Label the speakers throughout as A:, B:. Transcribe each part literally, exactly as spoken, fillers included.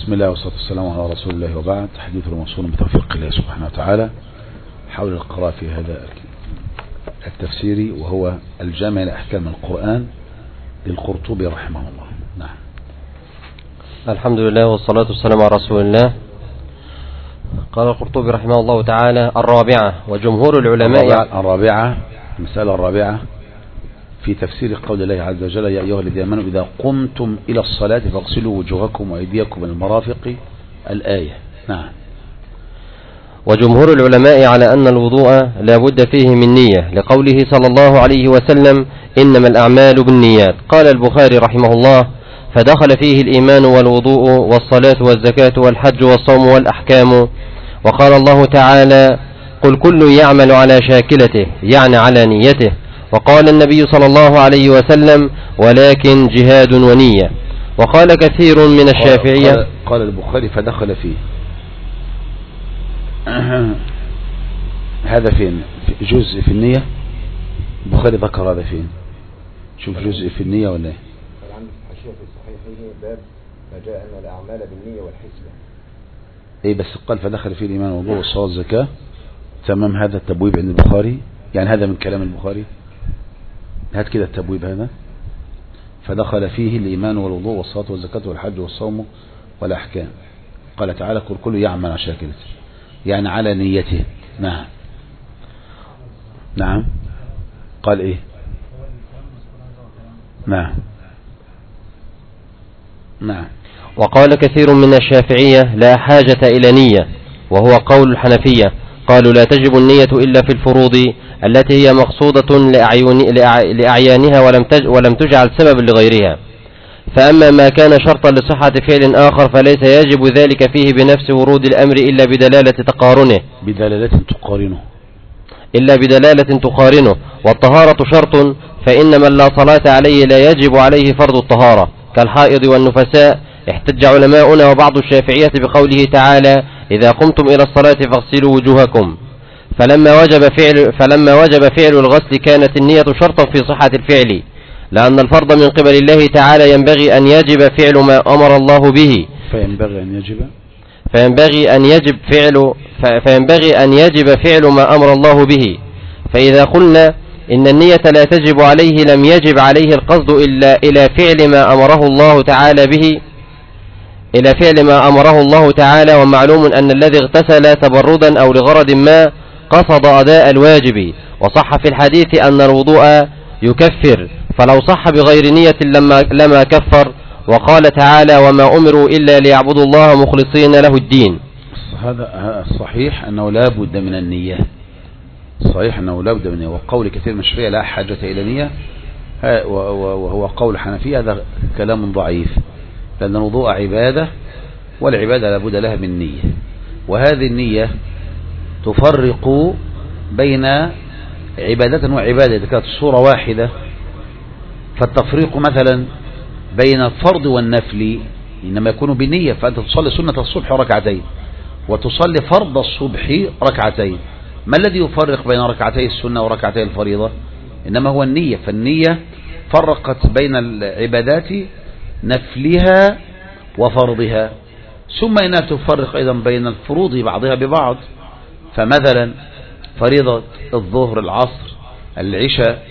A: بسم الله والصلاة والسلام على رسول الله، وبعد. حديث الموصول بتوفيق الله سبحانه وتعالى حول القراءة في هذا التفسيري، وهو الجامع لأحكام القرآن للقرطبي رحمه الله. نعم.
B: الحمد لله والصلاة والسلام على رسول الله. قال القرطبي رحمه الله تعالى: الرابعة وجمهور العلماء
A: الرابعة, الرابعة المسألة الرابعة في تفسير قول الله عز وجل: يا أيها الذين آمنوا إذا قمتم إلى الصلاة فاغسلوا وجوهكم وأيديكم من المرافق، الآية. نعم.
B: وجمهور العلماء على أن الوضوء لا بد فيه من نية، لقوله صلى الله عليه وسلم: إنما الأعمال بالنيات. قال البخاري رحمه الله: فدخل فيه الإيمان والوضوء والصلاة والزكاة والحج والصوم والأحكام. وقال الله تعالى: قل كل يعمل على شاكلته، يعني على نيته. وقال النبي صلى الله عليه وسلم: ولكن جهاد ونية. وقال كثير من الشافعية
A: قال, قال البخاري فدخل فيه. هذا فين؟ في جزء في النية. البخاري ذكر هذا فين؟ شوف جزء في النية ولا ايه؟
C: عندي في الحاشية في الصحيحين باب ما جاء أن الأعمال بالنية والحسبة.
A: ايه بس قال فدخل فيه الإيمان والوضوء والصلاة والزكاة. تمام. هذا التبويب عند البخاري، يعني هذا من كلام البخاري. هات كده التبويب هذا: فدخل فيه الإيمان والوضوء والصلاة والزكاة والحج والصوم والأحكام. قال تعالى: قل كل يعمل على شاكلته، يعني على نيته. نعم. نعم. قال ايه؟ نعم. نعم.
B: وقال كثير من الشافعية: لا حاجة إلى نية، وهو قول الحنفية. قالوا: لا تجب النية إلا في الفروض التي هي مقصودة لأعيانها ولم ولم تجعل سببا لغيرها. فأما ما كان شرطا لصحة فعل آخر فليس يجب ذلك فيه بنفس ورود الأمر إلا بدلالة تقارنه
A: بدلالة تقارنه
B: إلا بدلالة تقارنه والطهارة شرط، فإن من لا صلاة عليه لا يجب عليه فرض الطهارة كالحائض والنفساء. احتج علماؤنا وبعض الشافعية بقوله تعالى: إذا قمتم إلى الصلاة فاغسلوا وجوهكم. فلما وجب فعل فلما وجب فعل الغسل كانت النية شرطا في صحة الفعل، لأن الفرض من قبل الله تعالى ينبغي أن يجب فعل ما أمر الله به.
A: فينبغي أن يجب
B: فينبغي أن يجب فعل فينبغي أن يجب فعل ما أمر الله به. فإذا قلنا إن النية لا تجب عليه لم يجب عليه القصد إلا إلى فعل ما أمره الله تعالى به إلى فعل ما أمره الله تعالى. ومعلوم أن الذي اغتسل تبردا أو لغرض ما قصد أداء الواجب. وصح في الحديث أن الوضوء يكفر، فلو صح بغير نية لما, لما كفر. وقال تعالى: وما أمروا إلا ليعبدوا الله مخلصين له الدين.
A: هذا الصحيح أنه لا بد من النية. صحيح أنه لا بد من النية. وقول كثير من الشافعية لا حاجة إلى نية، وهو قول حنفية، هذا كلام ضعيف، لأن الوضوء عبادة، والعبادة لا بد لها من نية. وهذه النية تفرق بين عبادة وعبادة. إذا كانت الصورة واحدة فالتفريق مثلا بين الفرض والنفل إنما يكون بالنية. فأنت تصلي سنة الصبح ركعتين وتصلي فرض الصبح ركعتين، ما الذي يفرق بين ركعتي السنة وركعتي الفريضة؟ إنما هو النية. فالنية فرقت بين العبادات نفلها وفرضها. ثم إنها تفرق أيضا بين الفروض بعضها ببعض. فمثلا فريضة الظهر العصر العشاء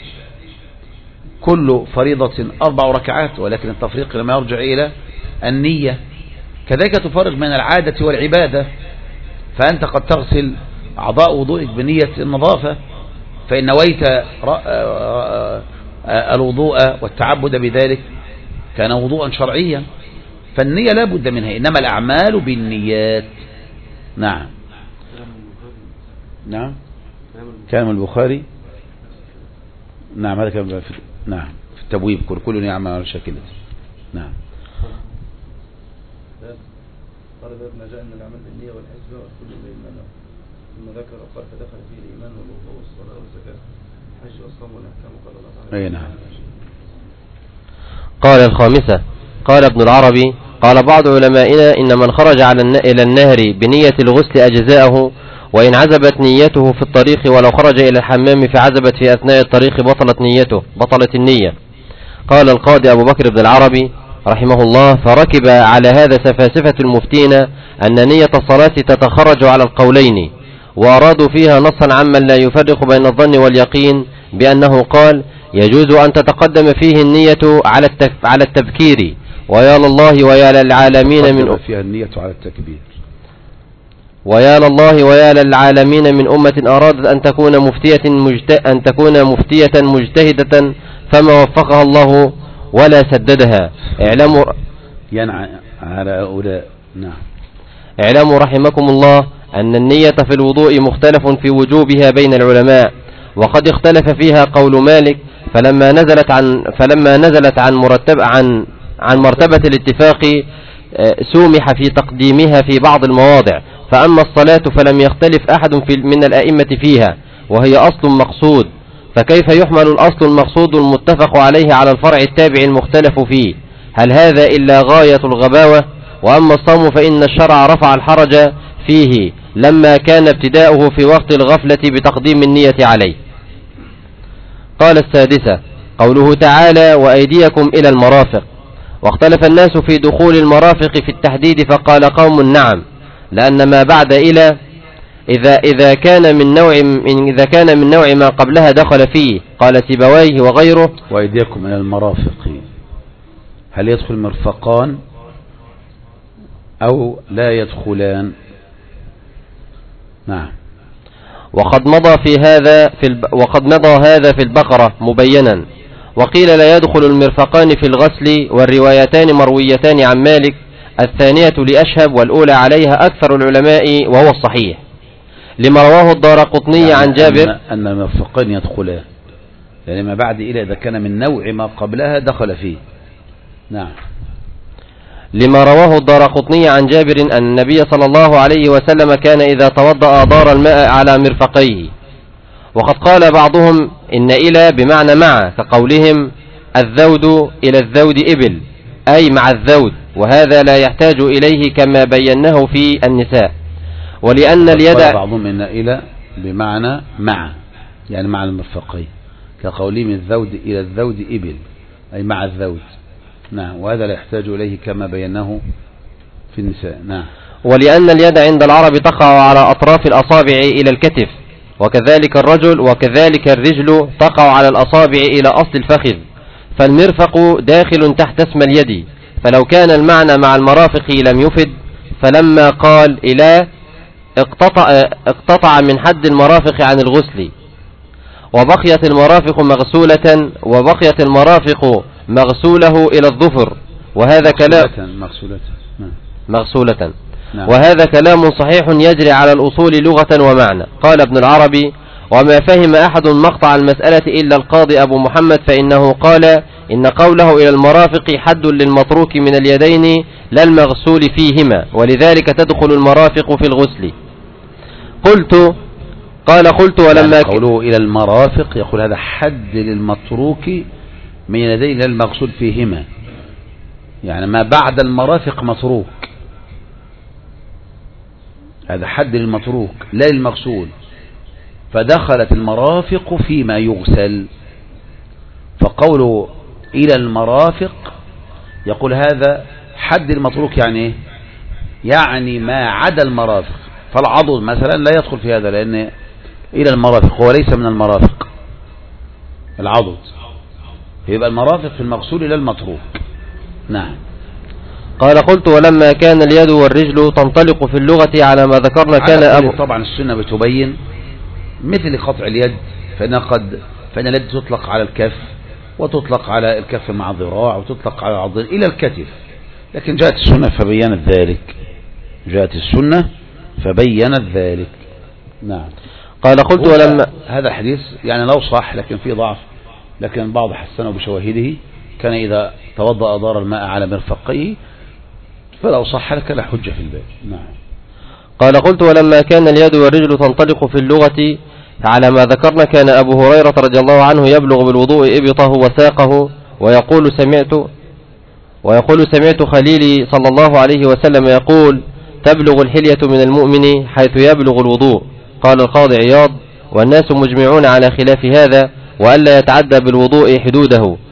A: كل فريضة أربع ركعات، ولكن التفريق لما يرجع إلى النية. كذلك تفرق بين العادة والعبادة. فأنت قد تغسل أعضاء وضوئك بنية النظافة، فإن نويت الوضوء والتعبد بذلك كان وضوءا شرعيا. فالنية لا بد منها، إنما الأعمال بالنيات. نعم. نعم. كلام البخاري. نعم. هذا كلام في نعم في التبويب: كل كل يعمل على شاكلته. نعم.
C: قال باب ما جاء ان الاعمال بالنية والحسبة وكل ما له. ثم ذكر وقال فدخل فيه الايمان والوضوء والصلاة والزكاة والحج والصوم والاحكام. قال الله تعالى:
A: اي نعم.
B: قال الخامسة: قال ابن العربي: قال بعض علمائنا إن من خرج على إلى النهر بنية الغسل أجزاءه، وإن عزبت نيته في الطريق ولو خرج إلى الحمام فعزبت في أثناء الطريق بطلت نيته بطلت النية. قال القاضي أبو بكر بن العربي: رحمه الله، فركب على هذا سفاسفة المفتين أن نية الصلاة تتخرج على القولين، وأرادوا فيها نصا عمن لا يفرق بين الظن واليقين بأنه قال يجوز أن تتقدم فيه النية على على التبكير، ويا لله ويا للعالمين من
A: فيها النية على التكبير،
B: ويا لله ويا للعالمين من أمة أرادت أن تكون مفتية مجت... أن تكون مفتية مجتهدة فما وفقها الله ولا سددها. اعلموا
A: ينعى على هؤلاء. نعم.
B: اعلموا رحمكم الله أن النية في الوضوء مختلف في وجوبها بين العلماء، وقد اختلف فيها قول مالك، فلما نزلت عن فلما نزلت عن مرتب عن عن مرتبة الاتفاق سومح في تقديمها في بعض المواضع، فأما الصلاة فلم يختلف أحد في من الأئمة فيها، وهي أصل مقصود، فكيف يحمل الأصل المقصود المتفق عليه على الفرع التابع المختلف فيه؟ هل هذا إلا غاية الغباوة؟ وأما الصوم فإن الشرع رفع الحرج فيه لما كان ابتداؤه في وقت الغفلة بتقديم النية عليه. قال السادسة قوله تعالى وأيديكم إلى المرافق. واختلف الناس في دخول المرافق في التحديد، فقال قوم نعم، لأن ما بعد إلى إذا إذا كان من نوع من إذا كان من نوع ما قبلها دخل فيه. قال سيبويه وغيره
A: وأيديكم إلى المرافق، هل يدخل مرفقان أو لا يدخلان؟ نعم.
B: وقد مضى في هذا في الب... وقد مضى هذا في البقرة مبينا. وقيل لا يدخل المرفقان في الغسل، والروايتان مرويتان عن مالك، الثانية لأشهب والأولى عليها أكثر العلماء وهو الصحيح، لما رواه الدارقطني يعني عن جابر
A: أن المرفقان يدخلان، يعني ما بعد إلى إذا كان من نوع ما قبلها دخل فيه. نعم.
B: لما رواه الدارقطني عن جابر أن النبي صلى الله عليه وسلم كان إذا توضأ دار الماء على مرفقيه. وقد قال بعضهم إن إلى بمعنى مع، كقولهم الذود إلى الذود إبل، أي مع الذود، وهذا لا يحتاج إليه كما بيناه في النساء. ولأن اليد
A: قال بعضهم إن إلى بمعنى مع، يعني مع المرفقين، كقولهم الذود إلى الذود إبل، أي مع الذود. نعم. وهذا لا يحتاج إليه كما بيناه في النساء. نعم.
B: ولأن اليد عند العرب تقع على أطراف الأصابع إلى الكتف، وكذلك الرجل وكذلك الرجل تقع على الأصابع إلى أصل الفخذ، فالمرفق داخل تحت اسم اليد، فلو كان المعنى مع المرافق لم يفد، فلما قال إلى اقتطع, اقتطع من حد المرافق عن الغسل. وبقيت المرافق مغسولة وبقيت المرافق مغسوله إلى الظفر، وهذا كلام
A: مغسولة.
B: مغسولة.
A: نعم.
B: وهذا كلام صحيح يجري على الأصول لغة ومعنى. قال ابن العربي وما فهم أحد مقطع المسألة إلا القاضي أبو محمد، فإنه قال إن قوله إلى المرافق حد للمتروك من اليدين لا المغسول فيهما، ولذلك تدخل المرافق في الغسل. قلت قال قلت ولما
A: يعني قوله إلى المرافق يقول هذا حد للمتروك من اليدين لا المغسول فيهما، يعني ما بعد المرافق متروك، هذا حد للمتروك لا للمغسول، فدخلت المرافق فيما يغسل. فقوله إلى المرافق يقول هذا حد المتروك، يعني يعني ما عدا المرافق، فالعضد مثلا لا يدخل في هذا، لأن إلى المرافق هو ليس من المرافق العضد، يبقى المرافق في المغسول لا المتروك. نعم.
B: قال قلت ولما كان اليد والرجل تنطلق في اللغة على ما ذكرنا كان أبو.
A: طبعا السنة بتبين مثل قطع اليد، فإن قد فإن اليد تطلق على الكف، وتطلق على الكف مع الذراع، وتطلق على العضد إلى الكتف، لكن جاءت السنة فبينت ذلك، جاءت السنة فبينت ذلك. نعم.
B: قال قلت ولما
A: هذا الحديث يعني لو صح لكن فيه ضعف، لكن بعض حسنه بشواهده، كان إذا توضأ دار الماء على مرفقيه فلو صح لك لا حجة في الباب. نعم.
B: قال قلت ولما كان اليد والرجل تنطلق في اللغة على ما ذكرنا كان أبو هريرة رضي الله عنه يبلغ بالوضوء إبطه وساقه، ويقول سمعت ويقول سمعت خليلي صلى الله عليه وسلم يقول تبلغ الحلية من المؤمن حيث يبلغ الوضوء. قال القاضي عياض والناس مجمعون على خلاف هذا، وألا يتعدى بالوضوء حدوده،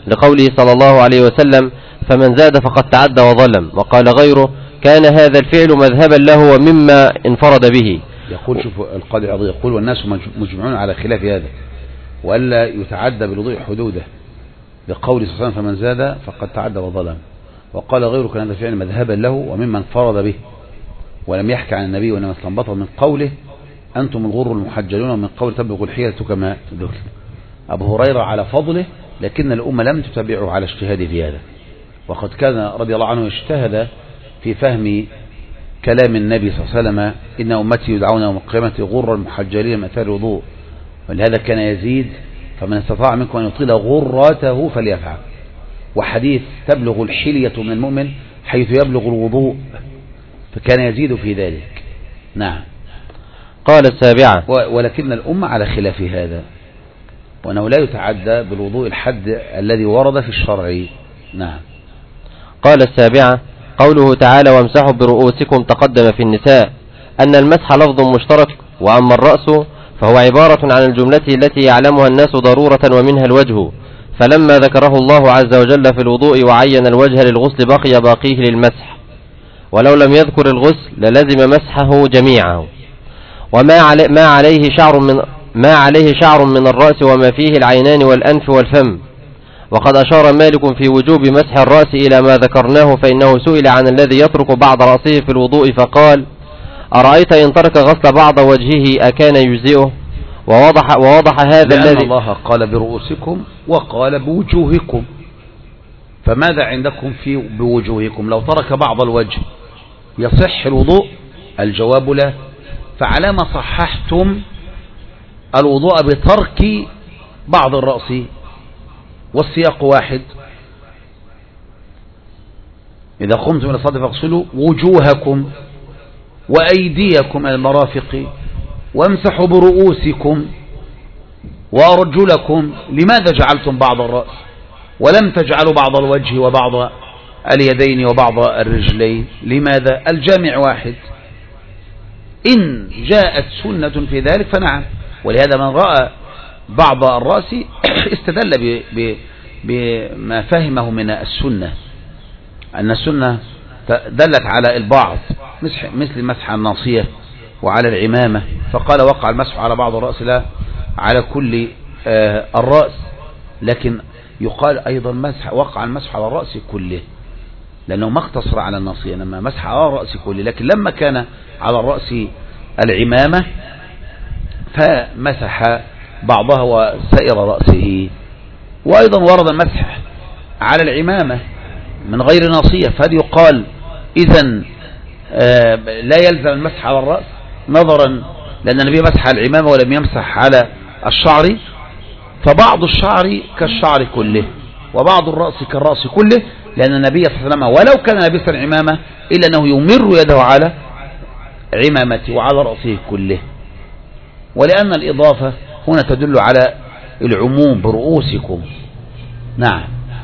B: لقوله صلى الله عليه وسلم فمن زاد فقد تعدى وظلم. وقال غيره كان هذا الفعل مذهبا له ومما انفرد به.
A: يقول شوف القاضي العضي يقول والناس مجمعون على خلاف هذا وألا يتعدى بالوضوء حدوده لقول صلى الله عليه وسلم فمن زاد فقد تعدى وظلم. وقال غيره كان هذا الفعل مذهبا له ومما انفرد به ولم يحكي عن النبي وإنما استنبطه من قوله أنتم الغر المحجلون ومن قول تبلغ الحيلة كما ذكر. أبو هريرة على فضله لكن الأمة لم تتبعه على اجتهاده في هذا. وقد كان رضي الله عنه اجتهد في فهم كلام النبي صلى الله عليه وسلم إن أمتي يدعون يوم القيامة غر المحجلين من أثار الوضوء. ولهذا كان يزيد فمن استطاع منكم أن يطيل غراته فليفعل. وحديث تبلغ الحلية من المؤمن حيث يبلغ الوضوء فكان يزيد في ذلك. نعم.
B: قال السابعة
A: ولكن الأمة على خلاف هذا وأنه لا يتعدى بالوضوء الحد الذي ورد في الشرع. نعم.
B: قال السابعة قوله تعالى وامسحوا برؤوسكم تقدم في النساء أن المسح لفظ مشترك وأما الرأس فهو عبارة عن الجملة التي يعلمها الناس ضرورة ومنها الوجه. فلما ذكره الله عز وجل في الوضوء وعين الوجه للغسل بقي باقيه للمسح ولو لم يذكر الغسل للزم مسحه جميعه. وما علي ما عليه شعر من ما عليه شعر من الرأس وما فيه العينان والأنف والفم. وقد أشار مالك في وجوب مسح الرأس إلى ما ذكرناه فإنه سئل عن الذي يترك بعض رأسه في الوضوء فقال أرأيت إن ترك غسل بعض وجهه أكان يجزئه. ووضح, ووضح هذا
A: لأن
B: الذي
A: الله قال برؤوسكم وقال بوجوهكم فماذا عندكم في بوجوهكم؟ لو ترك بعض الوجه يصح الوضوء؟ الجواب لا. فعلى ما صححتم الوضوء بترك بعض الرأس والسياق واحد إذا قمتم إلى الصلاة فاغسلوا وجوهكم وأيديكم إلى المرافق وامسحوا برؤوسكم وأرجلكم. لماذا جعلتم بعض الرأس ولم تجعلوا بعض الوجه وبعض اليدين وبعض الرجلين؟ لماذا؟ الجامع واحد. إن جاءت سنة في ذلك فنعم. ولهذا من رأى بعض الرأس استدل بما فهمه من السنة أن السنة دلت على البعض مثل مسح الناصية وعلى العمامة فقال وقع المسح على بعض الرأس لا على كل الرأس. لكن يقال أيضا مسح وقع المسح على الرأس كله لأنه ما اقتصر على الناصية إنما مسح على الرأس كله. لكن لما كان على الرأس العمامة فمسح بعضها وسائر رأسه. وأيضا ورد المسح على العمامة من غير ناصية فهذا يقال إذن لا يلزم المسح على الرأس نظرا لأن النبي مسح على العمامة ولم يمسح على الشعر. فبعض الشعر كالشعر كله وبعض الرأس كالرأس كله لأن النبي صلى الله عليه وسلم ولو كان لابسا عمامة إلا أنه يمر يده على عمامته وعلى رأسه كله. ولأن الإضافة هنا تدل على العموم برؤوسكم. نعم.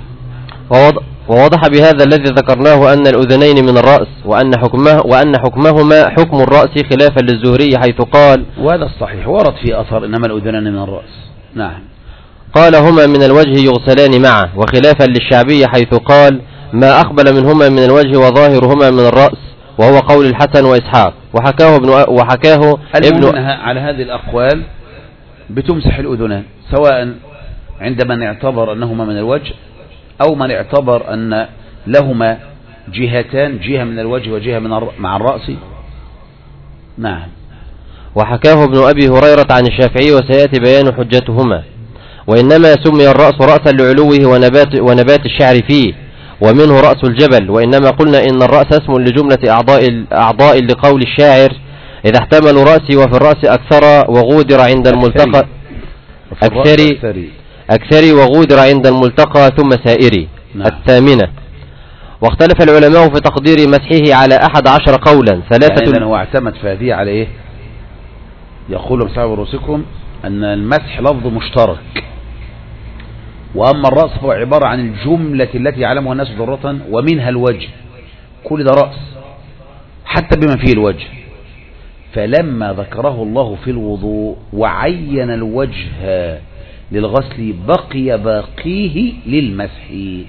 B: ووضح بهذا الذي ذكرناه أن الأذنين من الرأس وأن حكمه وأن حكمهما حكم الرأس خلافا للزهري حيث قال
A: وهذا الصحيح ورد في أثر إنما الأذنان من الرأس. نعم.
B: قال هما من الوجه يغسلان معه وخلافا للشعبي حيث قال ما أقبل منهما من الوجه وظاهرهما من الرأس وهو قول الحسن وإسحاق. وحكاه ابن وحكاه ابن
A: على هذه الأقوال بتمسح الأذنان سواء عند من اعتبر أنهما من الوجه أو من اعتبر أن لهما جهتان جهة من الوجه وجهة من مع الرأس. نعم.
B: وحكاه ابن أبي هريرة عن الشافعي وسيأتي بيان حجتهما. وإنما سمي الرأس رأسا لعلوه ونبات, ونبات الشعر فيه ومنه رأس الجبل. وإنما قلنا إن الرأس اسم لجملة أعضاء, أعضاء لقول الشاعر إذا احتملوا رأسي وفي الرأس أكثر وغودر عند الملتقى أكثري أكثري وغودر عند الملتقى ثم سائري. نعم. الثامنة. واختلف العلماء في تقدير مسحه على أحد عشر قولا ثلاثة.
A: يعني هو اعتمد في هذه على إيه؟ يقول مسحوا برؤوسكم أن المسح لفظ مشترك وأما الرأس فهو عبارة عن الجملة التي يعلمها الناس ضرورة ومنها الوجه. كل ده رأس حتى بما فيه الوجه. فلما ذكره الله في الوضوء وعين الوجه للغسل بقي باقيه للمسح.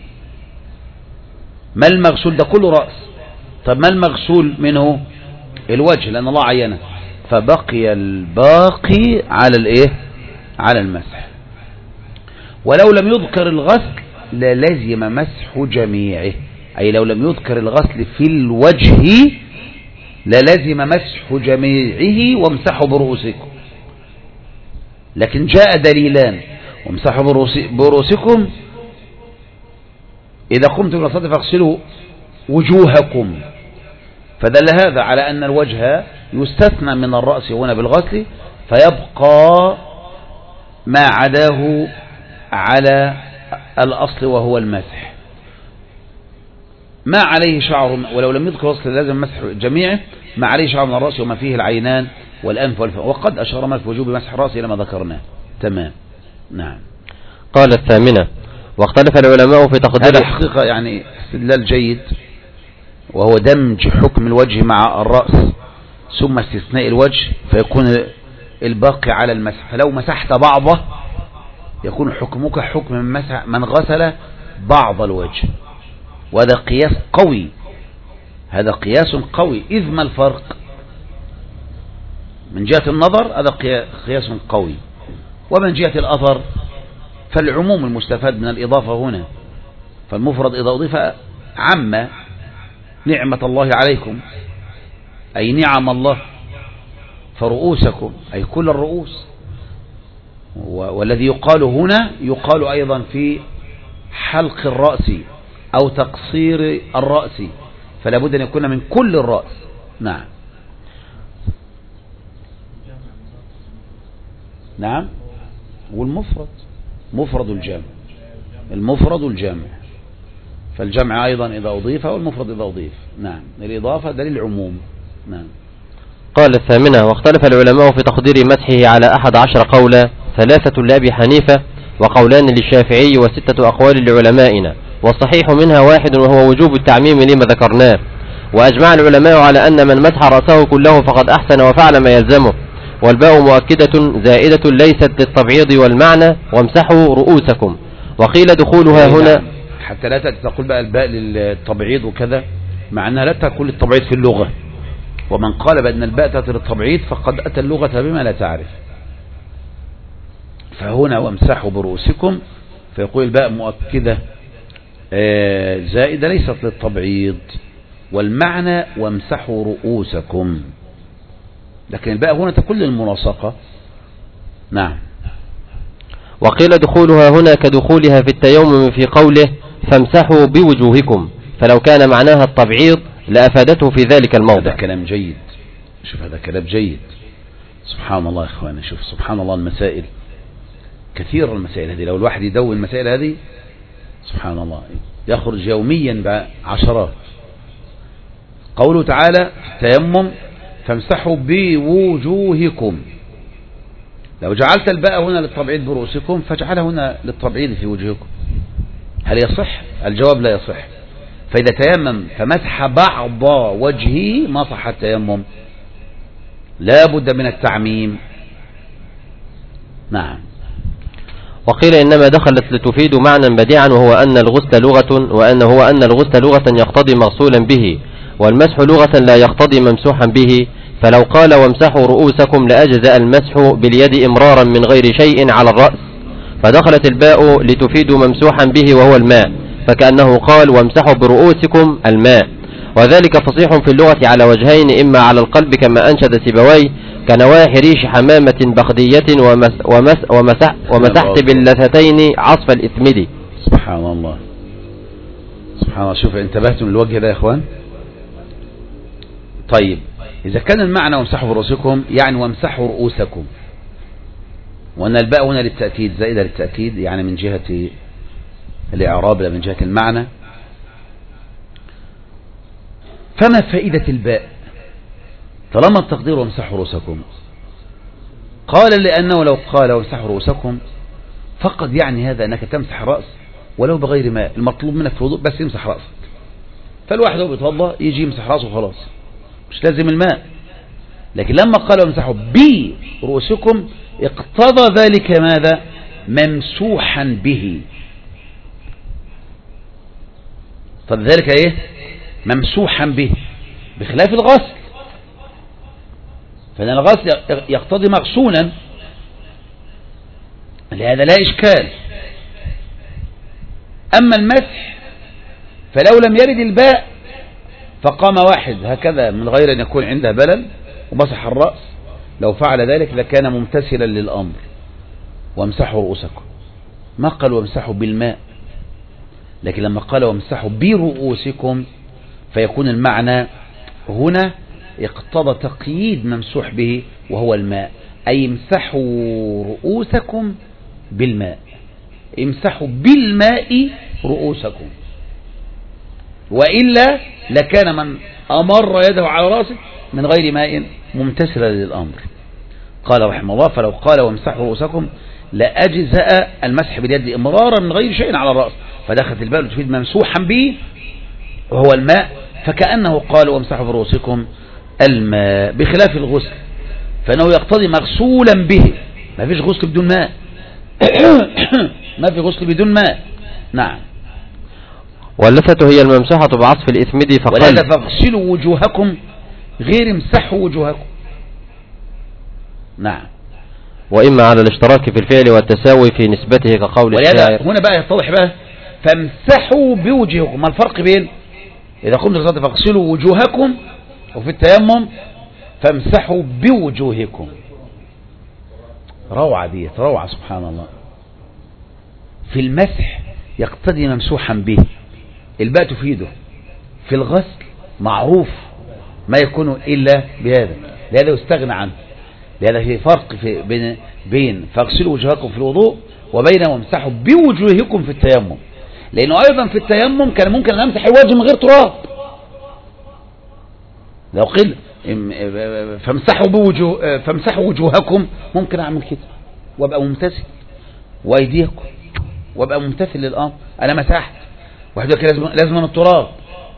A: ما المغسول؟ ده كله رأس. طب ما المغسول منه؟ الوجه، لأن الله عينه، فبقي الباقي على الايه؟ على المسح. ولو لم يذكر الغسل للزم مسح جميعه، أي لو لم يذكر الغسل في الوجه للزم مسح جميعه وامسحوا برؤوسكم. لكن جاء دليلان: وامسحوا برؤوسكم إذا قمتم إلى الصلاة فاغسلوا وجوهكم، فدل هذا على أن الوجه يستثنى من الرأس هنا بالغسل، فيبقى ما عداه على الأصل وهو المسح. ما عليه شعر، ولو لم يذكر الغسل لازم مسح جميعه، ما عليه شعر من الرأس وما فيه العينان والأنف والفم، وقد أشار ما في وجوب مسح الرأس إلى ما ذكرناه. تمام. نعم.
B: قال الثامنة: واختلف العلماء في تقدير.
A: هذا حقيقة يعني استدلال جيد، وهو دمج حكم الوجه مع الرأس ثم استثناء الوجه فيكون الباقي على المسح. فلو مسحت بعضه يكون حكمك حكم من مسح من غسل بعض الوجه، وهذا قياس قوي. هذا قياس قوي. إذ ما الفرق؟ من جهة النظر هذا قياس قوي، ومن جهة الأثر فالعموم المستفاد من الإضافة هنا، فالمفرد إذا أضيف عم نعمة الله عليكم أي نعم الله، فرؤوسكم أي كل الرؤوس. والذي يقال هنا يقال أيضا في حلق الرأس أو تقصير الرأس، فلا بد أن يكون من كل الرأس. نعم. نعم. والمفرد مفرد الجمع، المفرد الجمع، فالجمع أيضا إذا أضيف والمفرد إذا أضيف. نعم. الإضافة دليل العموم. نعم.
B: قال الثامنة: واختلف العلماء في تقدير مسحه على أحد عشر قولا، ثلاثة لأبي حنيفة وقولان للشافعي وستة أقوال لعلمائنا، والصحيح منها واحد وهو وجوب التعميم لما ذكرناه. وأجمع العلماء على أن من مسح رأسه كله فقد أحسن وفعل ما يلزمه، والباء مؤكدة زائدة ليست للتبعيض والمعنى، وامسحوا رؤوسكم. وقيل دخولها هنا
A: حتى لا تقول بقى الباء للتبعيض وكذا، مع أنها لا تقول التبعيض في اللغة، ومن قال بأن الباء تأتي للتبعيض فقد أتى اللغة بما لا تعرف. فهنا وامسحوا برؤوسكم فيقول الباء مؤكدة زائدة ليست للتبعيض، والمعنى وامسحوا رؤوسكم، لكن الباء هنا تقول للملاصقة. نعم.
B: وقيل دخولها هنا كدخولها في التيمم في قوله فامسحوا بوجوهكم، فلو كان معناها التبعيض لأفادته في ذلك الموضع.
A: هذا كلام جيد. شوف هذا كلام جيد. سبحان الله يا إخواني، شوف سبحان الله، المسائل كثير، المسائل هذه لو الواحد يدون المسائل هذه سبحان الله يخرج يوميا بعشرات. قوله تعالى التيمم فامسحوا بوجوهكم، لو جعلت الباء هنا للتبعيض برؤوسكم فاجعلها هنا للتبعيض في وجوهكم، هل يصح؟ الجواب لا يصح. فإذا تيمم فمسح بعض وجهه ما صح التيمم، لا بد من التعميم. نعم.
B: وقيل إنما دخلت لتفيد معنى بديعا، وهو أن الغسل لغة، وأن هو أن الغسل لغة يقتضي مغسولا به، والمسح لغة لا يقتضي ممسوحا به. فلو قال وامسحوا رؤوسكم لأجزأ المسح باليد إمرارا من غير شيء على الرأس، فدخلت الباء لتفيد ممسوحا به وهو الماء، فكأنه قال وامسحوا برؤوسكم الماء. وذلك فصيح في اللغة على وجهين: إما على القلب كما أنشد سيبويه كنواح ريش حمامة بغدية ومس ومس ومسح ومسحت باللثتين عصف الإثمد.
A: سبحان الله سبحان الله. شوف انتبهتم للوجه ده يا إخوان؟ طيب إذا كان المعنى وامسحوا برؤوسكم يعني وامسحوا رؤوسكم، وأن الباء هنا للتأكيد زائدة للتأكيد، يعني من جهة الإعراب لا من جهة المعنى، فما فائدة الباء طالما التقدير وامسحوا رؤوسكم؟ قال لأنه لو قال وامسحوا رؤوسكم فقد يعني هذا أنك تمسح رأس ولو بغير ماء، المطلوب منك في الوضوء بس يمسح رأسك، فالواحد هو بيتوضا يجي يمسح رأسه خلاص، مش لازم الماء. لكن لما قال وامسحوا برؤوسكم اقتضى ذلك ماذا؟ ممسوحا به. طب ذلك ايه؟ ممسوحا به، بخلاف الغسل، فإن الغسل يقتضي مغسولا، لهذا لا إشكال. أما المسح فلو لم يرد الباء فقام واحد هكذا من غير أن يكون عنده بلل ومسح الرأس، لو فعل ذلك لكان ممتثلا للأمر. وامسحوا رؤوسكم، ما قال وامسحوا بالماء، لكن لما قال وامسحوا برؤوسكم فيكون المعنى هنا اقتضى تقييد ممسوح به وهو الماء، أي امسحوا رؤوسكم بالماء، امسحوا بالماء رؤوسكم، وإلا لكان من أمر يده على رأسه من غير ماء ممتثلا للأمر. قال رحمه الله فلو قال وامسحوا رؤوسكم لأجزأ المسح باليد إمرارا من غير شيء على الرأس، فدخلت الباء تفيد ممسوحا به وهو الماء، فكأنه قال وامسحوا برؤوسكم الماء، بخلاف الغسل فإنه يقتضي مغسولا به، ما فيش غسل بدون ماء ما في غسل بدون ماء. نعم.
B: واللثة هي الممسحة بعصف الإثمد فقال
A: ولهذا فاغسلوا وجوهكم غير امسحوا وجوهكم. نعم.
B: وإما على الاشتراك في الفعل والتساوي في نسبته كقول الشاعر.
A: هنا بقى يتضح بقى فامسحوا بوجوهكم. ما الفرق بين إذا قمت للصلاة فاغسلوا وجوهكم وفي التيمم فامسحوا بوجوهكم؟ روعة دي، روعة سبحان الله. في المسح يقتضي ممسوحا به، الباء تفيده. في الغسل معروف ما يكون إلا بهذا، لهذا يستغنى عنه. لهذا في فرق في بين بين فاغسلوا وجوهكم في الوضوء وبين وامسحوا بوجوهكم في التيمم، لأنه أيضا في التيمم كان ممكن أن أمسح الوجه من غير تراب، لو قل فامسحوا بوجوه فامسحوا وجوهكم ممكن أعمل كده وأبقى ممتثل، وأيديكم وأبقى ممتثل للأمر. أنا مسحت واحد كده لازم لازم التراب،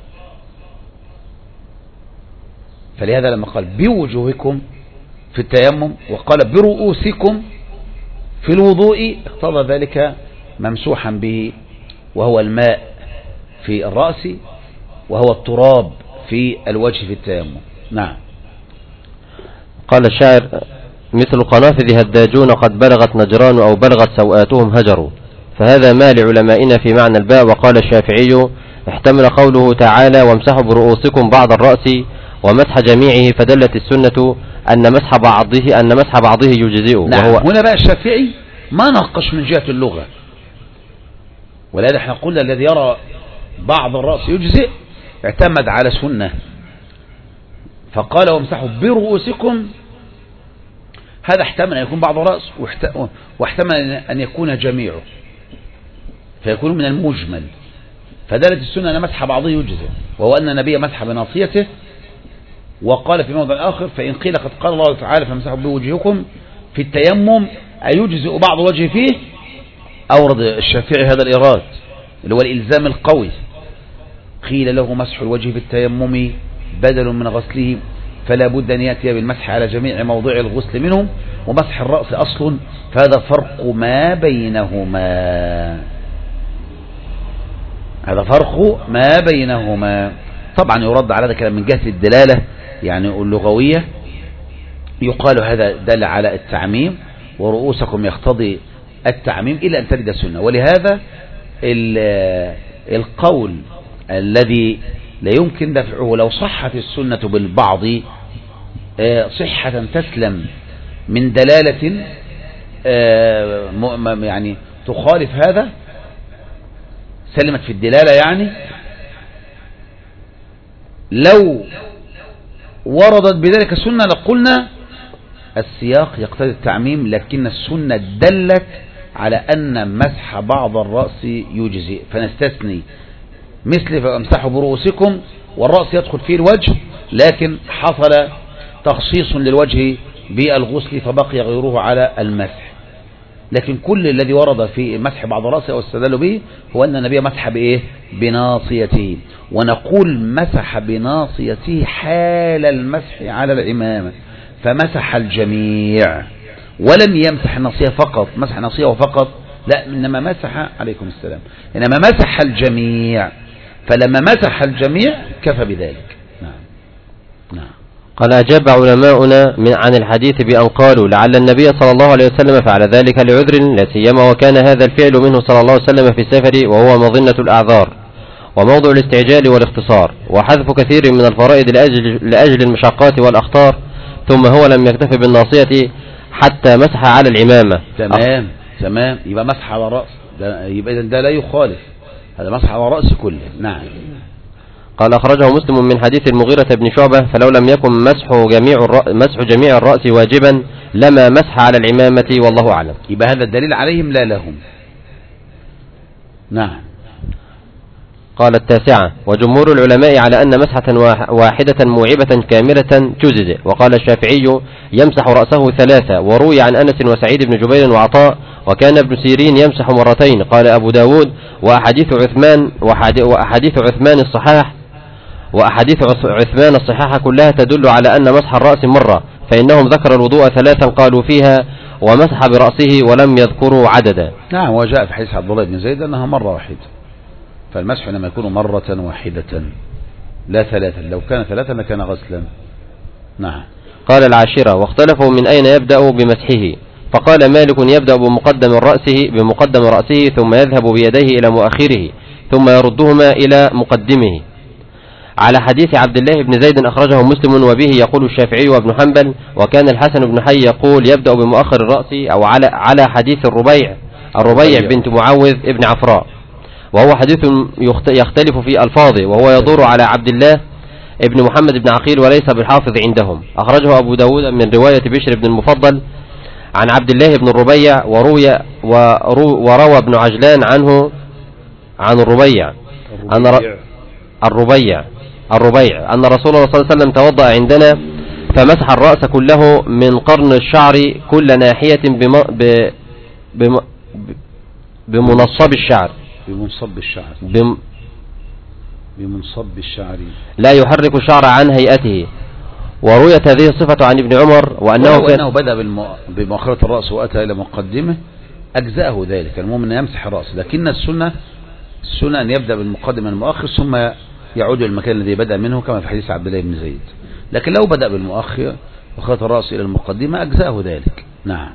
A: فلهذا لما قال بوجوهكم في التيمم وقال برؤوسكم في الوضوء اقتضى ذلك ممسوحا به وهو الماء في الرأس وهو التراب في الوجه في التيمم. نعم.
B: قال الشاعر مثل قنافذ هداجون قد بلغت نجران أو بلغت سوآتهم هجروا، فهذا ما لعلمائنا في معنى الباء. وقال الشافعي احتمل قوله تعالى وامسحوا برؤوسكم بعض الرأس ومسح جميعه، فدلت السنة أن مسح بعضه أن مسح بعضه يجزئه.
A: نعم.
B: وهو
A: هنا بقى الشافعي ما ناقش من جهة اللغة، ولهذا احنا قلنا الذي يرى بعض الرأس يجزئ اعتمد على سنة، فقال وامسحوا برؤوسكم، هذا احتمل أن يكون بعض الرأس واحتمل أن يكون جميعه فيكون من المجمل، فدلت السنة أن مسح بعضه يجزئ، وهو أن النبي مسح بناصيته. وقال في موضع آخر فإن قيل قد قال الله تعالى فامسحوا بوجوهكم في التيمم أيجزئ بعض وجه فيه، أورد الشافعي هذا الإيراد اللي هو الإلزام القوي. قيل له مسح الوجه في التيمم بدل من غسله، فلا بد أن يأتي بالمسح على جميع موضوع الغسل منهم، ومسح الرأس أصل، فهذا فرق ما بينهما، هذا فرق ما بينهما. طبعا يرد على هذا الكلام من جهة الدلالة يعني اللغوية، يقال هذا دل على التعميم، ورؤوسكم يقتضي التعميم إلى أن ترد السنة. ولهذا القول الذي لا يمكن دفعه لو صحت السنة بالبعض صحة تسلم من دلالة يعني تخالف هذا، سلمت في الدلالة، يعني لو وردت بذلك السنة لقلنا السياق يقتضي التعميم، لكن السنة دلت على أن مسح بعض الرأس يجزئ، فنستثني مثل فامسحوا برؤوسكم والرأس يدخل فيه الوجه، لكن حصل تخصيص للوجه بالغسل فبقي غيره على المسح. لكن كل الذي ورد في مسح بعض الرأس أو استدل به هو أن النبي مسح بإيه؟ بناصيته، ونقول مسح بناصيته حال المسح على العمامة، فمسح الجميع. ولم يمسح الناصية فقط، مسح الناصية وفقط، لا، إنما مسح عليكم السلام إنما مسح الجميع، فلما مسح الجميع كفى بذلك. نعم نعم.
B: قال أجاب علماؤنا من عن الحديث بأن قالوا لعل النبي صلى الله عليه وسلم فعل ذلك لعذر، لا سيما وكان هذا الفعل منه صلى الله عليه وسلم في السفر وهو مظنة الأعذار وموضع الاستعجال والاختصار وحذف كثير من الفرائض لأجل, لأجل المشقات والأخطار، ثم هو لم يكتفي بالناصية حتى مسح على العمامة.
A: تمام تمام، يبقى مسح على رأس، يبقى إذن ده لا يخالف، هذا مسح على رأس كله. نعم.
B: قال أخرجه مسلم من حديث المغيرة بن شعبة فلو لم يكن مسح جميع مسح جميع الرأس واجبا لما مسح على العمامة والله أعلم.
A: يبقى هذا الدليل عليهم لا لهم. نعم.
B: قال التاسعة وجمهور العلماء على أن مسحة واحدة موعبة كاملة تجزئ، وقال الشافعي يمسح رأسه ثلاثة، وروي عن أنس وسعيد بن جبير وعطاء وكان ابن سيرين يمسح مرتين. قال أبو داود وأحاديث عثمان وأحاديث عثمان الصحاح وأحاديث عثمان الصحاحة كلها تدل على أن مسح الرأس مرة، فإنهم ذكر الوضوء ثلاثا قالوا فيها ومسح برأسه ولم يذكروا عددا.
A: نعم، وجاء في حديث عبد الله بن زيد أنها مرة واحدة، فالمسح لما يكون مرة واحدة لا ثلاثا، لو كان ثلاثا لكان غسلا. نعم.
B: قال العاشرة واختلفوا من أين يبدأ بمسحه، فقال مالك يبدأ بمقدم رأسه بمقدم رأسه ثم يذهب بيديه إلى مؤخره ثم يردهما إلى مقدمه، على حديث عبد الله بن زيد أخرجه مسلم وبه يقول الشافعي وابن حنبل، وكان الحسن بن حي يقول يبدأ بمؤخر الرأس، أو على على حديث الربيع الربيع بنت معوذ ابن عفراء، وهو حديث يختلف في ألفاظه، وهو يدور على عبد الله ابن محمد بن عقيل وليس بالحافظ عندهم. أخرجه أبو داود من رواية بشر بن المفضل عن عبد الله بن الربيع، وروي وروى ابن عجلان عنه عن الربيع أن الربيع الربيع أن رسول الله صلى الله عليه وسلم توضأ عندنا فمسح الرأس كله من قرن الشعر كل ناحية بم بم بمنصب الشعر
A: بمنصب الشعر
B: بم
A: بمنصب الشعر
B: لا يحرك الشعر عن هيئته. ورويت هذه الصفة عن ابن عمر وأنه
A: كان بدأ بمؤخرة الرأس وأتى إلى مقدمه أجزأه ذلك، المهم أن يمسح الرأس، لكن السنة السنة أن يبدأ بالمقدم المؤخر ثم يعود إلى المكان الذي بدأ منه كما في حديث عبد الله بن زيد، لكن لو بدأ بالمؤخر وخرج الرأس إلى المقدمة أجزأه ذلك. نعم.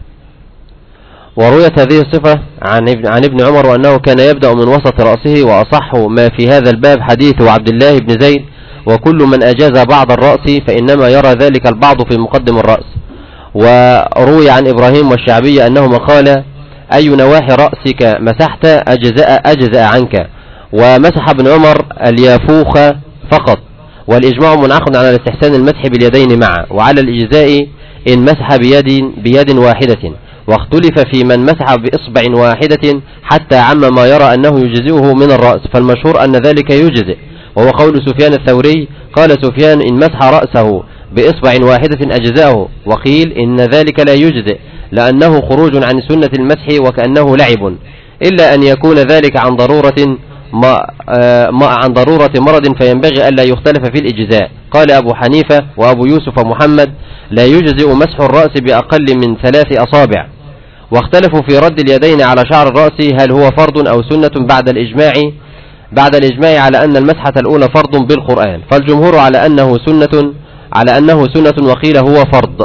B: ورويت هذه الصفة عن ابن عن ابن عمر وأنه كان يبدأ من وسط رأسه، وأصح ما في هذا الباب حديث عبد الله بن زيد وكل من أجاز بعض الرأس فإنما يرى ذلك البعض في مقدم الرأس. وروي عن إبراهيم والشعبي أنهما قال أي نواحي رأسك مسحت أجزاء أجزاء عنك، ومسح ابن عمر اليافوخ فقط، والإجماع منعقد على الاستحسان المسح باليدين معا، وعلى الإجزاء إن مسح بيد بيد واحدة، واختلف في من مسح بإصبع واحدة حتى عم ما يرى أنه يجزئه من الرأس، فالمشهور أن ذلك يجزئ، وهو قول سفيان الثوري. قال سفيان إن مسح رأسه بإصبع واحدة أجزاءه، وقيل إن ذلك لا يجزئ لأنه خروج عن سنة المسح وكأنه لعب، إلا أن يكون ذلك عن ضرورة ما, ما عن ضرورة مرض فينبغي ألا يختلف في الإجزاء. قال أبو حنيفة وأبو يوسف ومحمد لا يجزئ مسح الرأس بأقل من ثلاث أصابع، واختلفوا في رد اليدين على شعر الرأس هل هو فرض أو سنة بعد الإجماع بعد الإجماع على أن المسحة الأولى فرض بالقرآن، فالجمهور على أنه سنة على أنه سنة وقيل هو فرض.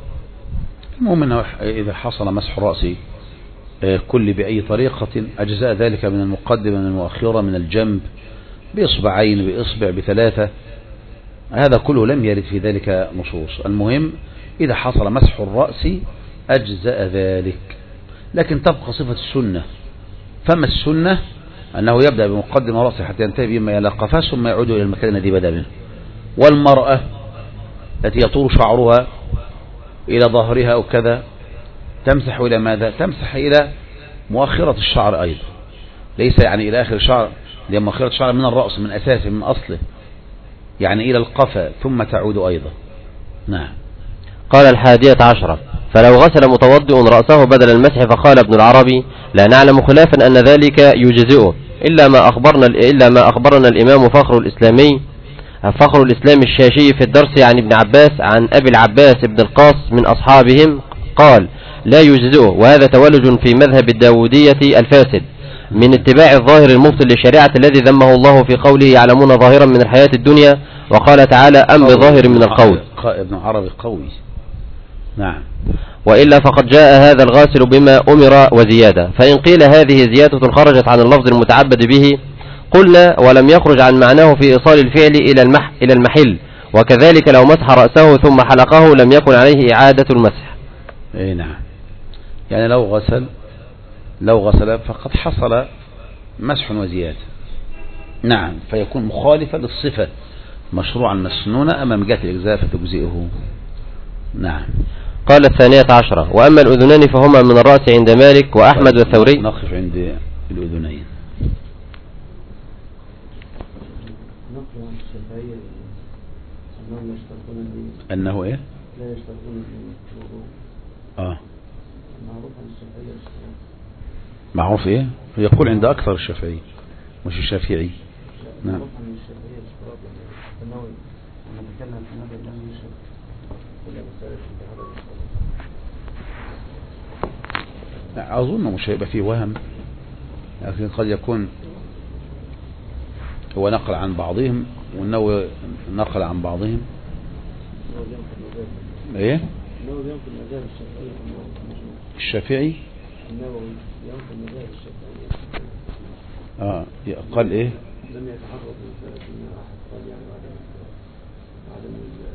A: المهم أنه إذا حصل مسح رأسي كل بأي طريقة أجزاء ذلك من المقدمة من المؤخرة من الجنب بإصبعين بإصبع بثلاثة، هذا كله لم يرد في ذلك نصوص. المهم إذا حصل مسح الرأس أجزاء ذلك، لكن تبقى صفة السنة. فما السنة أنه يبدأ بمقدم رأسه حتى ينتهي بما إلى قفاه ثم يعود إلى المكان الذي بدأ منه. والمرأة التي يطول شعرها إلى ظهرها أو كذا تمسح إلى ماذا؟ تمسح إلى مؤخرة الشعر أيضا، ليس يعني إلى آخر الشعر، لأن مؤخرة الشعر من الرأس من أساسه من أصله، يعني إلى القفا ثم تعود أيضا. نعم.
B: قال الحادية عشرة فلو غسل متوضئ رأسه بدل المسح فقال ابن العربي لا نعلم خلافا أن ذلك يجزئه إلا ما أخبرنا إلا ما أخبرنا الإمام فخر الإسلامي فخر الإسلام الشاشي في الدرس عن ابن عباس عن أبي العباس ابن القاص من أصحابهم قال لا يجزئه، وهذا تولج في مذهب الداودية الفاسد من اتباع الظاهر المبطل للشريعة الذي ذمه الله في قوله يعلمون ظاهرا من الحياة الدنيا، وقال تعالى أم بظاهر من القول.
A: ابن عربي قوي. نعم.
B: وإلا فقد جاء هذا الغاسل بما أمر وزيادة. فإن قيل هذه زيادة خرجت عن اللفظ المتعبد به قلنا ولم يخرج عن معناه في إيصال الفعل إلى المح إلى المحل، وكذلك لو مسح رأسه ثم حلقه لم يكن عليه إعادة المسح.
A: اي نعم، يعني لو غسل لو غسل فقد حصل مسح وزيادة. نعم، فيكون مخالفا للصفة مشروعا مسنونة أمام جهة الإجزاء فتجزئه. نعم.
B: قال الثانية عشرة وأما الأذنان فهما من الرأس عند مالك وأحمد والثوري.
A: نقف عند الأذنين. أنه إيه؟ لا يشترطون الوضوء. آه. معروف عن الشافعية الاشتراط. معروف إيه؟ يقول عند أكثر الشافعي مش الشافعي. نعم. معروف عن الشافعية الاشتراط أنه لما تكلم عن النبي لم يشرط كل مسألة انتهاء. أظن مش هيبقى فيه وهم، لكن قد يكون هو نقل عن بعضهم والنووي نقل عن بعضهم. ايه الشافعي النووي ينقل مذاهب الشافعية. اه قال ايه لم يتحرك رسالة من احد قال يعني عدم عدم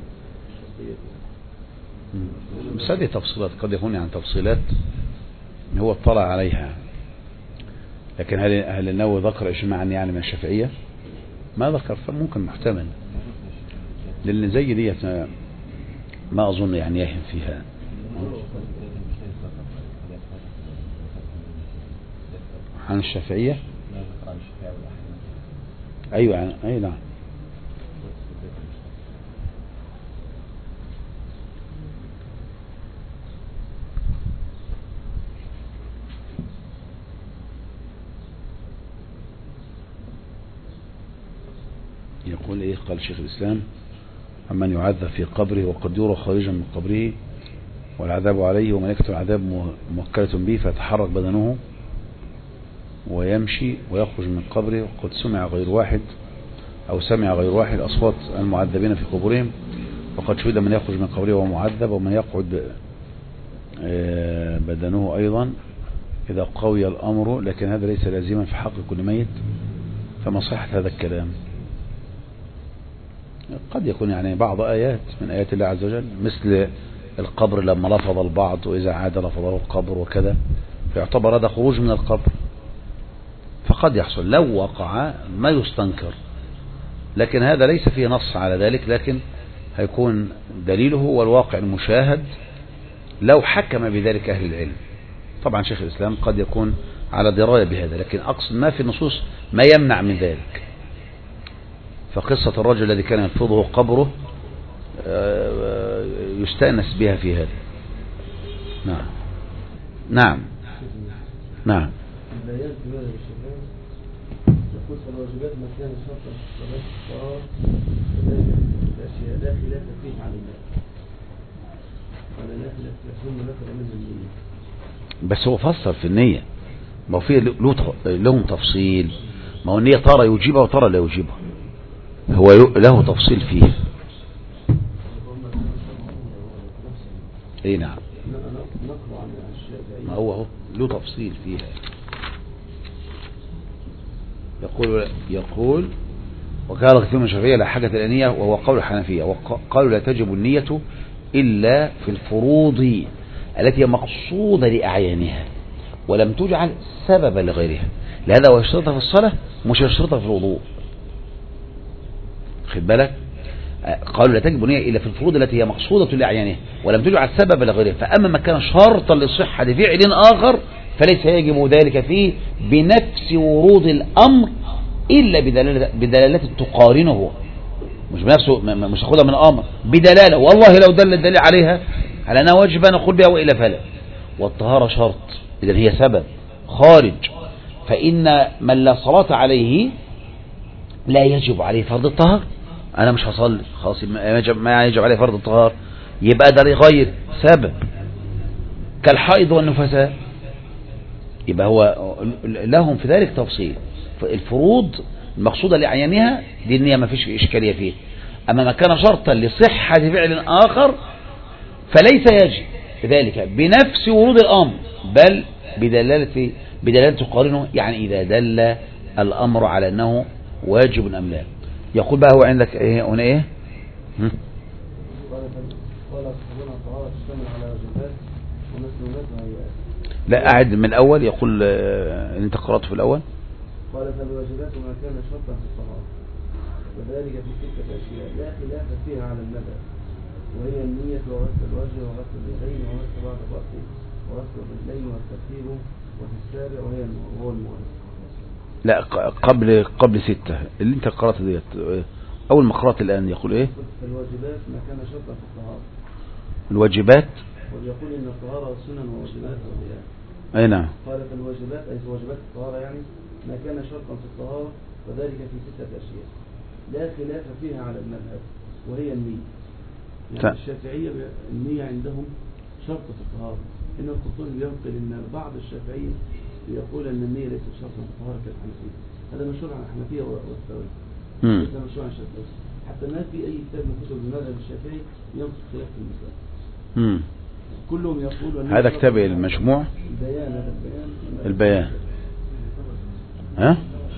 A: الشخصية. بس هذه تفصيلات قد يكون يعني تفصيلات هو اطلع عليها، لكن هل هل النووي ذكر اجماعا يعني من الشافعية؟ ما ذكر، فممكن محتمل، لأن زي ديت ما أظن يعني يهم فيها. عن الشافعية أيوة أي نعم. يقول إيه؟ قال شيخ الإسلام أمن يعذب في قبره وقد يرى خارجا من قبره والعذاب عليه وملائكة العذاب موكلة به فيتحرك بدنه ويمشي ويخرج من قبره وقد سمع غير واحد أو سمع غير واحد أصوات المعذبين في قبورهم وقد شهد من يخرج من قبره وهو معذب ومن يقعد بدنه أيضا إذا قوي الأمر، لكن هذا ليس لازما في حق كل ميت. فما صحة هذا الكلام؟ قد يكون يعني بعض آيات من آيات الله عز وجل مثل القبر لما لفظ البعض وإذا عاد لفظه القبر وكذا، فيعتبر هذا خروج من القبر، فقد يحصل لو وقع ما يستنكر، لكن هذا ليس فيه نص على ذلك، لكن هيكون دليله هو الواقع المشاهد لو حكم بذلك أهل العلم. طبعا شيخ الإسلام قد يكون على دراية بهذا، لكن أقصد ما في النصوص ما يمنع من ذلك. فقصة الرجل الذي كان يلفظه قبره يستأنس بها في هذا. نعم نعم نعم. يقول فالواجبات ما كان شرطا في الصلاة الصلاة الأشياء لا خلاف فيه عن الله ولا لا خلاف ثم نقل منه النية. بس هو فسر في النية، ما هو فيه لهم تفصيل، ما هو النية ترى يوجبها وترى لا يوجبها، هو له تفصيل فيه. اي نعم، ما هو هو له تفصيل فيها. يقول يقول وقال كثير من الشافعية لا حاجة النية، وهو قول الحنفية، وقالوا لا تجب النية إلا في الفروض التي هي مقصودة لأعيانها ولم تجعل سببا لغيرها، لهذا هو يشترطها في الصلاة مش يشترطها في الوضوء. خد بالك، قالوا لا تجب النية إلا في الفروض التي هي مقصودة لأعيانها ولم تجعل سببا لغيرها، فأما ما كان شرطا لصحة فعل آخر فليس يجب ذلك فيه بنفس ورود الأمر إلا بدلالة, بدلالة تقارنه، مش بنفسه، مش أخذها من أمر بدلالة، والله لو دل الدليل عليها على أنها واجبة نقول بها وإلا فلا. والطهارة شرط، إذن هي سبب خارج، فإن من لا صلاة عليه لا يجب عليه فرض الطهار. أنا مش هصلي خلاص ما يجب, ما يجب عليه فرض الطهار، يبقى ده غير سبب. كالحائض والنفساء، يبقى هو لهم في ذلك تفصيل. الفروض المقصودة لعينها دي النية ما فيش إشكالية فيه، أما ما كان شرطا لصحة فعل آخر فليس يجب ذلك بنفس ورود الأمر، بل بدلالة بدلالة تقارنه، يعني إذا دل الأمر على أنه واجب أم لا. يقول بقى هو عندك إيه هنا إيه؟ لا أعد من الأول. يقول أنت قرأت في الأول.
C: قال فالواجبات ما كان شرطا في الطهارة وذلك في ستة أشياء لا خلاف فيها على المذهب، وهي النية وغسل الوجه وغسل اليدين وغسل بعض الرأس وغسل الرجلين والترتيب، وفي السابع وهي هو المؤنث.
A: لا قبل قبل ستة اللي انت قرأت ديت أول ما قرأت الآن يقول إيه؟
C: الواجبات ما كان شرطا في الطهارة.
A: الواجبات
C: ويقول إن الطهارة سنن وواجبات وضياء.
A: أي نعم.
C: قال فالواجبات أي واجبات الطهارة يعني ما كان شرطا في الطهارة وذلك في ستة أشياء لا خلاف فيها على المذهب، وهي النية. يعني الشافعية النية عندهم شرط في الطهارة. إن القرطبي بينقل إن بعض الشافعية يقول أن النية ليست شرطا في الطهارة كالحنفية. هذا مشهور عن الحنفية والثوري. هذا مشهور عن الشافعية. حتى ما في أي كتاب من كتب المذهب الشافعي ينقل خلاف في المسألة.
A: امم
C: كلهم يقولون
A: هذا كتاب المجموع
C: البيان. هذا البيان
A: البيان ها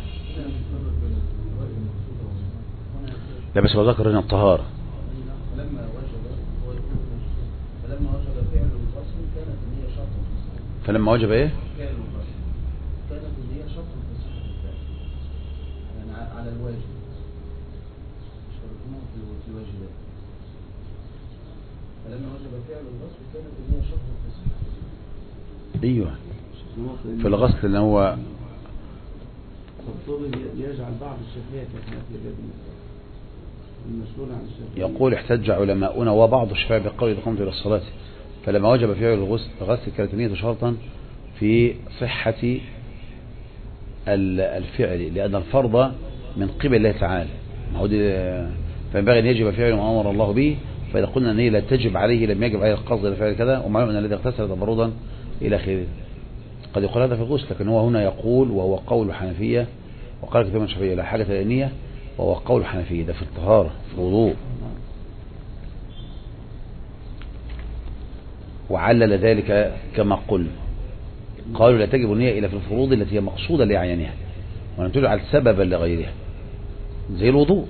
A: لا بس بذكر هنا الطهارة.
C: فلما وجب فلما وجب فعل الغسل كانت النية شرطا.
A: فلما وجب ايه؟
C: فعل الغسل كانت النية شرطا في صحة الفعل، يعني على الواجب شرطنا في الواجبات. فلما وجب فعل الغسل كانت النية شرطا في صحة الفعل.
A: ايوه في الغسل اللي هو
C: الطبي يجعل بعض الشافعية كالحنفية بهذه المسألة. المشهور عن الشافعية
A: يقول احتج علماؤنا وبعض الشافعية بقول إذا قمت إلى الصلاة فلما وجب فعل الغسل كانت النية شرطا في صحة الفعل، لأن الفرض من قبل الله تعالى فينبغي أن يجب فعل ما أمر الله به. فإذا قلنا النية لا تجب عليه لم يجب عليه القصد لفعل كذا، ومعلوم أن الذي اغتسل تبردا إلى آخره. قد يقول هذا في الغسل، لكن هو هنا يقول وهو قول الحنفية وقال كثير من الشافعية لا حاجة إلى النية، وهو قول الحنفية ده في الطهارة في الوضوء. وعلل ذلك كما قل قالوا لا تجب النية إلا في الفروض التي هي مقصودة لعينها ولم تجعل سببا لغيرها زي الوضوء،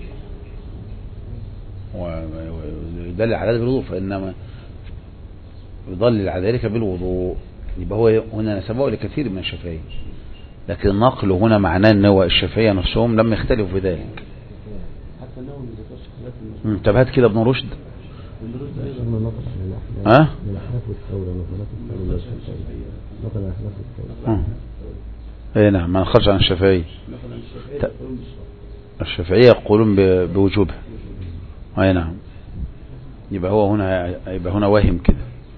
A: ويدل على ذلك بالوضوء فإنما يضلل على ذلك بالوضوء. يبقى هو هنا نسبه لكثير من الشافعية، لكن النقل هنا معناه ان هو الشافعية نفسهم لم يختلفوا في ذلك.
C: حتى انهم ذكرش خلاف المشهور.
A: طب هات كده ابن رشد.
C: ابن رشد ايضا
A: ها
D: من احناف الثوره مثلا مثلا احناف الثوره.
A: اي نعم ما نخرج عن الشافعية. الشافعية يقولون بوجوبها. اي نعم. يبقى هو هنا يبقى هنا واهم كده.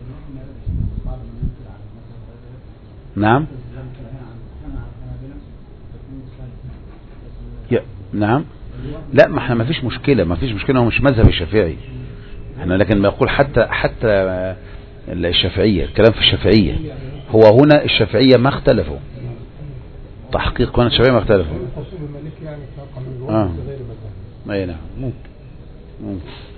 A: نعم يا نعم لا ما احنا ما فيش مشكلة ما فيش مشكلة هو مش مذهب الشافعي احنا، لكن ما يقول حتى حتى الشافعية الكلام في الشافعية هو هنا الشافعية ما اختلفوا تحقيق هنا الشافعية ما اختلفوا اه اي نعم ممكن ممكن